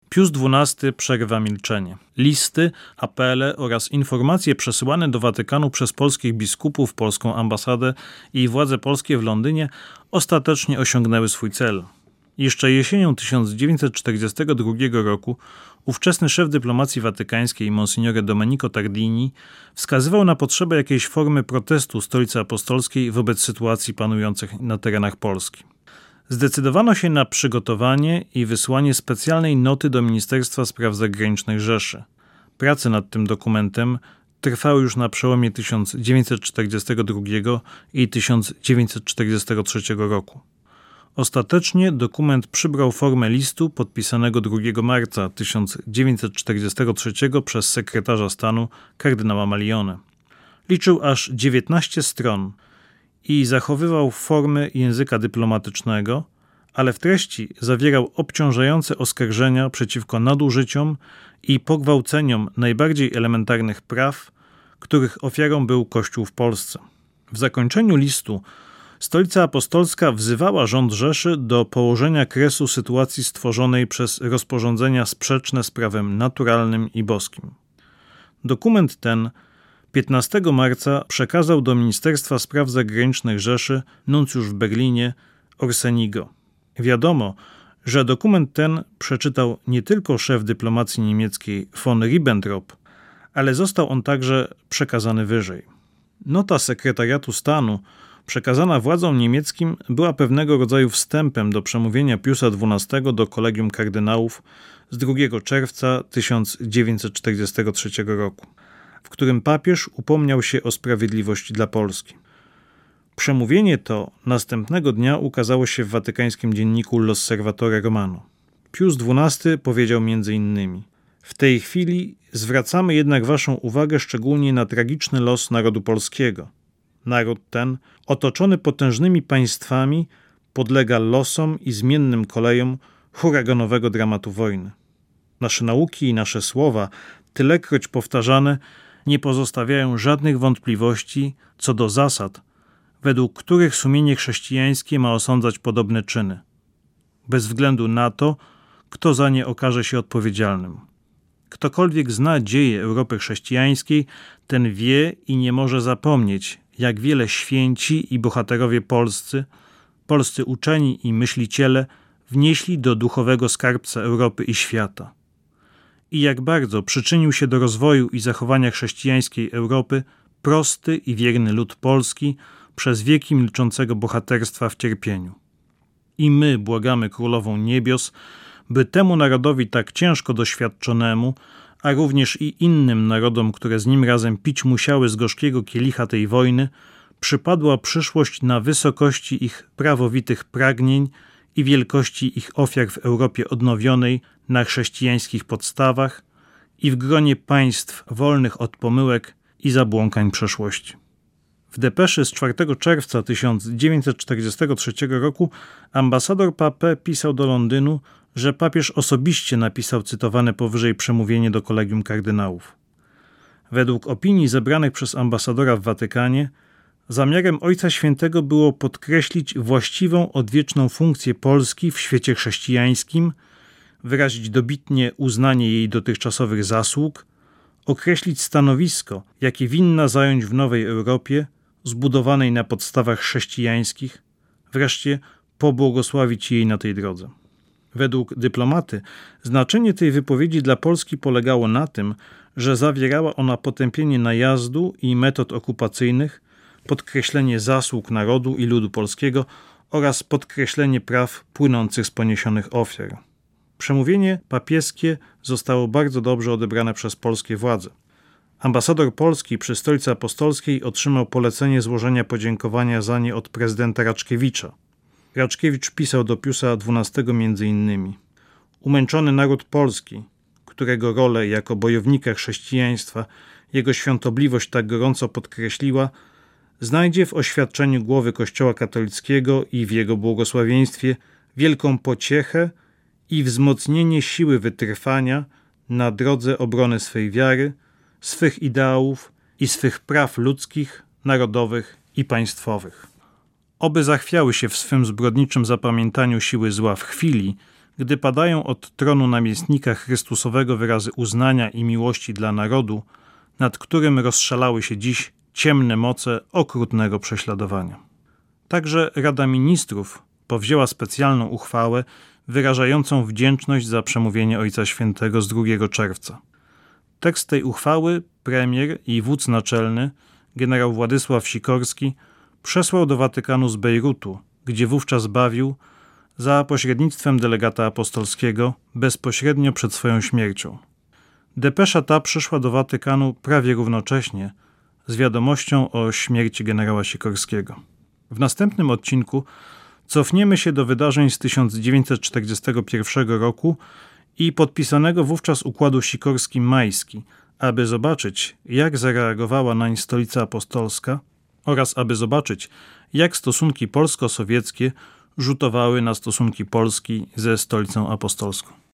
Pius XII przerywa milczenie. Listy, apele oraz informacje przesyłane do Watykanu przez polskich biskupów, polską ambasadę i władze polskie w Londynie ostatecznie osiągnęły swój cel. Jeszcze jesienią 1942 roku ówczesny szef dyplomacji watykańskiej Monsignore Domenico Tardini wskazywał na potrzebę jakiejś formy protestu Stolicy Apostolskiej wobec sytuacji panujących na terenach Polski. Zdecydowano się na przygotowanie i wysłanie specjalnej noty do Ministerstwa Spraw Zagranicznych Rzeszy. Prace nad tym dokumentem trwały już na przełomie 1942 i 1943 roku. Ostatecznie dokument przybrał formę listu podpisanego 2 marca 1943 przez sekretarza stanu kardynała Malione. Liczył aż 19 stron i zachowywał formy języka dyplomatycznego, ale w treści zawierał obciążające oskarżenia przeciwko nadużyciom i pogwałceniom najbardziej elementarnych praw, których ofiarą był Kościół w Polsce. W zakończeniu listu Stolica Apostolska wzywała rząd Rzeszy do położenia kresu sytuacji stworzonej przez rozporządzenia sprzeczne z prawem naturalnym i boskim. Dokument ten 15 marca przekazał do Ministerstwa Spraw Zagranicznych Rzeszy nuncjusz w Berlinie Orsenigo. Wiadomo, że dokument ten przeczytał nie tylko szef dyplomacji niemieckiej von Ribbentrop, ale został on także przekazany wyżej. Nota sekretariatu stanu przekazana władzom niemieckim była pewnego rodzaju wstępem do przemówienia Piusa XII do Kolegium Kardynałów z 2 czerwca 1943 roku, w którym papież upomniał się o sprawiedliwość dla Polski. Przemówienie to następnego dnia ukazało się w watykańskim dzienniku L'Osservatore Romano. Pius XII powiedział m.in.: w tej chwili zwracamy jednak waszą uwagę szczególnie na tragiczny los narodu polskiego. Naród ten, otoczony potężnymi państwami, podlega losom i zmiennym kolejom huraganowego dramatu wojny. Nasze nauki i nasze słowa, tylekroć powtarzane, nie pozostawiają żadnych wątpliwości co do zasad, według których sumienie chrześcijańskie ma osądzać podobne czyny, bez względu na to, kto za nie okaże się odpowiedzialnym. Ktokolwiek zna dzieje Europy chrześcijańskiej, ten wie i nie może zapomnieć, jak wiele święci i bohaterowie polscy uczeni i myśliciele wnieśli do duchowego skarbca Europy i świata. I jak bardzo przyczynił się do rozwoju i zachowania chrześcijańskiej Europy prosty i wierny lud polski przez wieki milczącego bohaterstwa w cierpieniu. I my błagamy Królową Niebios, by temu narodowi tak ciężko doświadczonemu, a również i innym narodom, które z nim razem pić musiały z gorzkiego kielicha tej wojny, przypadła przyszłość na wysokości ich prawowitych pragnień i wielkości ich ofiar w Europie odnowionej na chrześcijańskich podstawach i w gronie państw wolnych od pomyłek i zabłąkań przeszłości. W depeszy z 4 czerwca 1943 roku ambasador Pape pisał do Londynu, że papież osobiście napisał cytowane powyżej przemówienie do Kolegium Kardynałów. Według opinii zebranych przez ambasadora w Watykanie, zamiarem Ojca Świętego było podkreślić właściwą odwieczną funkcję Polski w świecie chrześcijańskim, wyrazić dobitnie uznanie jej dotychczasowych zasług, określić stanowisko, jakie winna zająć w nowej Europie, zbudowanej na podstawach chrześcijańskich, wreszcie pobłogosławić jej na tej drodze. Według dyplomaty znaczenie tej wypowiedzi dla Polski polegało na tym, że zawierała ona potępienie najazdu i metod okupacyjnych, podkreślenie zasług narodu i ludu polskiego oraz podkreślenie praw płynących z poniesionych ofiar. Przemówienie papieskie zostało bardzo dobrze odebrane przez polskie władze. Ambasador Polski przy Stolicy Apostolskiej otrzymał polecenie złożenia podziękowania za nie od prezydenta Raczkiewicza. Raczkiewicz pisał do Piusa XII m.in.: umęczony naród polski, którego rolę jako bojownika chrześcijaństwa jego świątobliwość tak gorąco podkreśliła, znajdzie w oświadczeniu głowy Kościoła katolickiego i w jego błogosławieństwie wielką pociechę i wzmocnienie siły wytrwania na drodze obrony swej wiary, swych ideałów i swych praw ludzkich, narodowych i państwowych. Oby zachwiały się w swym zbrodniczym zapamiętaniu siły zła w chwili, Gdy padają od tronu namiestnika Chrystusowego wyrazy uznania i miłości dla narodu, nad którym rozszalały się dziś ciemne moce okrutnego prześladowania. Także Rada Ministrów powzięła specjalną uchwałę wyrażającą wdzięczność za przemówienie Ojca Świętego z 2 czerwca. Tekst tej uchwały premier i wódz naczelny, generał Władysław Sikorski, przesłał do Watykanu z Bejrutu, gdzie wówczas bawił, za pośrednictwem delegata apostolskiego, bezpośrednio przed swoją śmiercią. Depesza ta przyszła do Watykanu prawie równocześnie z wiadomością o śmierci generała Sikorskiego. W następnym odcinku cofniemy się do wydarzeń z 1941 roku i podpisanego wówczas układu Sikorski-Majski, aby zobaczyć, jak zareagowała nań Stolica Apostolska oraz aby zobaczyć, jak stosunki polsko-sowieckie rzutowały na stosunki Polski ze Stolicą Apostolską.